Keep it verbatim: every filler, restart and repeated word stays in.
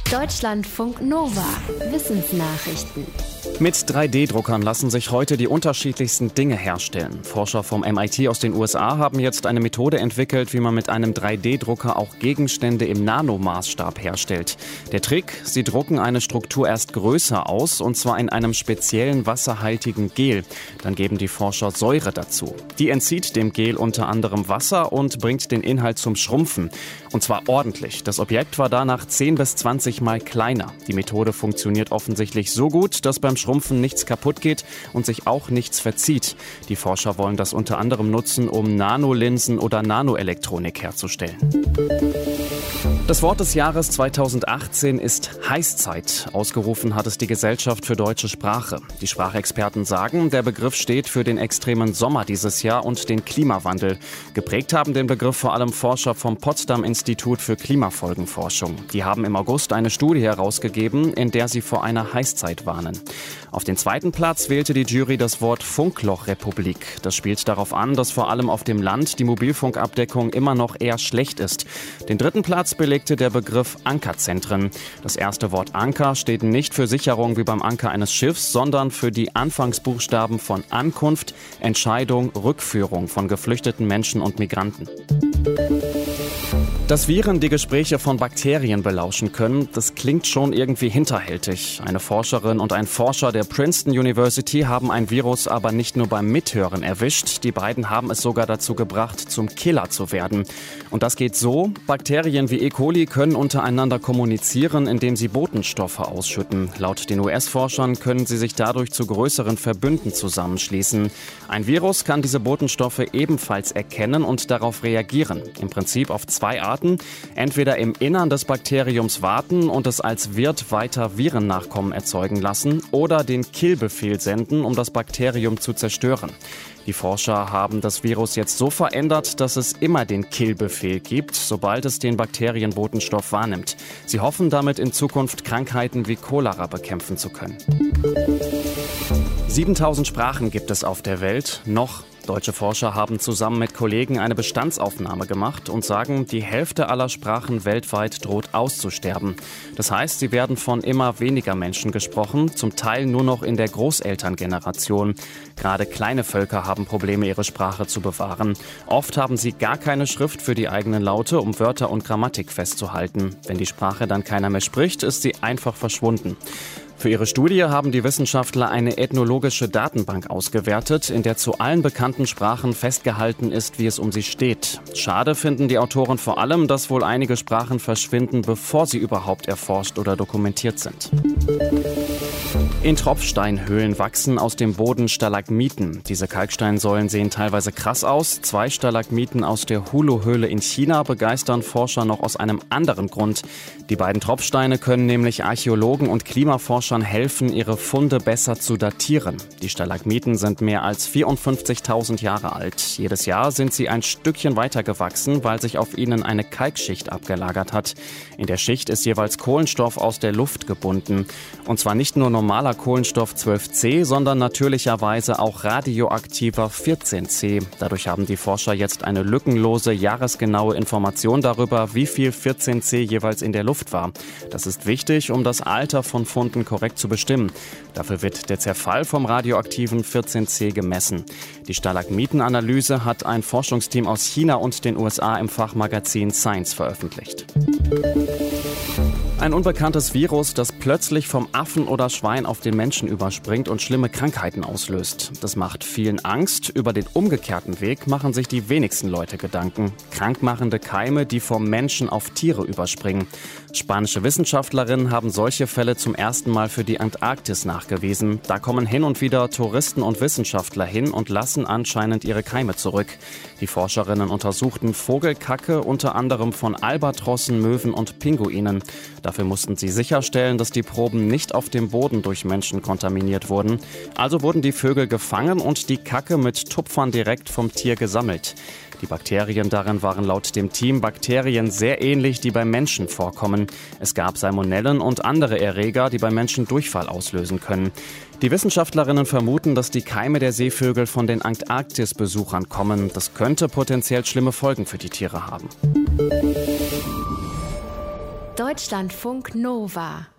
Deutschlandfunk Nova. Wissensnachrichten. Mit drei D Druckern lassen sich heute die unterschiedlichsten Dinge herstellen. Forscher vom M I T aus den U S A haben jetzt eine Methode entwickelt, wie man mit einem drei D Drucker auch Gegenstände im Nanomaßstab herstellt. Der Trick: Sie drucken eine Struktur erst größer aus, und zwar in einem speziellen wasserhaltigen Gel. Dann geben die Forscher Säure dazu. Die entzieht dem Gel unter anderem Wasser und bringt den Inhalt zum Schrumpfen. Und zwar ordentlich. Das Objekt war danach zehn bis zwanzig Mal kleiner. Die Methode funktioniert offensichtlich so gut, dass beim Schrumpfen nichts kaputt geht und sich auch nichts verzieht. Die Forscher wollen das unter anderem nutzen, um Nanolinsen oder Nanoelektronik herzustellen. Das Wort des Jahres zweitausendachtzehn ist Heißzeit. Ausgerufen hat es die Gesellschaft für deutsche Sprache. Die Sprachexperten sagen, der Begriff steht für den extremen Sommer dieses Jahr und den Klimawandel. Geprägt haben den Begriff vor allem Forscher vom Potsdam-Institut für Klimafolgenforschung. Die haben im August eine Studie herausgegeben, in der sie vor einer Heißzeit warnen. Auf den zweiten Platz wählte die Jury das Wort Funklochrepublik. Das spielt darauf an, dass vor allem auf dem Land die Mobilfunkabdeckung immer noch eher schlecht ist. Den dritten Platz belegte der Begriff Ankerzentren. Das erste Wort Anker steht nicht für Sicherung wie beim Anker eines Schiffs, sondern für die Anfangsbuchstaben von Ankunft, Entscheidung, Rückführung von geflüchteten Menschen und Migranten. Dass Viren die Gespräche von Bakterien belauschen können, das klingt schon irgendwie hinterhältig. Eine Forscherin und ein Forscher der Princeton University haben ein Virus aber nicht nur beim Mithören erwischt. Die beiden haben es sogar dazu gebracht, zum Killer zu werden. Und das geht so: Bakterien wie E. coli können untereinander kommunizieren, indem sie Botenstoffe ausschütten. Laut den U S-Forschern können sie sich dadurch zu größeren Verbünden zusammenschließen. Ein Virus kann diese Botenstoffe ebenfalls erkennen und darauf reagieren. Im Prinzip auf zwei Arten. Entweder im Innern des Bakteriums warten und es als Wirt weiter Virennachkommen erzeugen lassen oder den Kill-Befehl senden, um das Bakterium zu zerstören. Die Forscher haben das Virus jetzt so verändert, dass es immer den Kill-Befehl gibt, sobald es den Bakterienbotenstoff wahrnimmt. Sie hoffen damit in Zukunft Krankheiten wie Cholera bekämpfen zu können. siebentausend Sprachen gibt es auf der Welt, noch. Deutsche Forscher haben zusammen mit Kollegen eine Bestandsaufnahme gemacht und sagen, die Hälfte aller Sprachen weltweit droht auszusterben. Das heißt, sie werden von immer weniger Menschen gesprochen, zum Teil nur noch in der Großelterngeneration. Gerade kleine Völker haben Probleme, ihre Sprache zu bewahren. Oft haben sie gar keine Schrift für die eigenen Laute, um Wörter und Grammatik festzuhalten. Wenn die Sprache dann keiner mehr spricht, ist sie einfach verschwunden. Für ihre Studie haben die Wissenschaftler eine ethnologische Datenbank ausgewertet, in der zu allen bekannten Sprachen festgehalten ist, wie es um sie steht. Schade finden die Autoren vor allem, dass wohl einige Sprachen verschwinden, bevor sie überhaupt erforscht oder dokumentiert sind. In Tropfsteinhöhlen wachsen aus dem Boden Stalagmiten. Diese Kalksteinsäulen sehen teilweise krass aus. Zwei Stalagmiten aus der Hulu-Höhle in China begeistern Forscher noch aus einem anderen Grund. Die beiden Tropfsteine können nämlich Archäologen und Klimaforschern helfen, ihre Funde besser zu datieren. Die Stalagmiten sind mehr als vierundfünfzigtausend Jahre alt. Jedes Jahr sind sie ein Stückchen weiter gewachsen, weil sich auf ihnen eine Kalkschicht abgelagert hat. In der Schicht ist jeweils Kohlenstoff aus der Luft gebunden. Und zwar nicht nur normaler Kohlenstoff zwölf C, sondern natürlicherweise auch radioaktiver vierzehn C. Dadurch haben die Forscher jetzt eine lückenlose, jahresgenaue Information darüber, wie viel vierzehn C jeweils in der Luft war. Das ist wichtig, um das Alter von Funden korrekt zu bestimmen. Dafür wird der Zerfall vom radioaktiven vierzehn C gemessen. Die Stalagmitenanalyse hat ein Forschungsteam aus China und den U S A im Fachmagazin Science veröffentlicht. Ein unbekanntes Virus, das plötzlich vom Affen oder Schwein auf den Menschen überspringt und schlimme Krankheiten auslöst. Das macht vielen Angst. Über den umgekehrten Weg machen sich die wenigsten Leute Gedanken. Krankmachende Keime, die vom Menschen auf Tiere überspringen. Spanische Wissenschaftlerinnen haben solche Fälle zum ersten Mal für die Antarktis nachgewiesen. Da kommen hin und wieder Touristen und Wissenschaftler hin und lassen anscheinend ihre Keime zurück. Die Forscherinnen untersuchten Vogelkacke, unter anderem von Albatrossen, Möwen und Pinguinen. Dafür mussten sie sicherstellen, dass die Proben nicht auf dem Boden durch Menschen kontaminiert wurden. Also wurden die Vögel gefangen und die Kacke mit Tupfern direkt vom Tier gesammelt. Die Bakterien darin waren laut dem Team Bakterien sehr ähnlich, die beim Menschen vorkommen. Es gab Salmonellen und andere Erreger, die beim Menschen Durchfall auslösen können. Die Wissenschaftlerinnen vermuten, dass die Keime der Seevögel von den Antarktis-Besuchern kommen. Das könnte potenziell schlimme Folgen für die Tiere haben. Deutschlandfunk Nova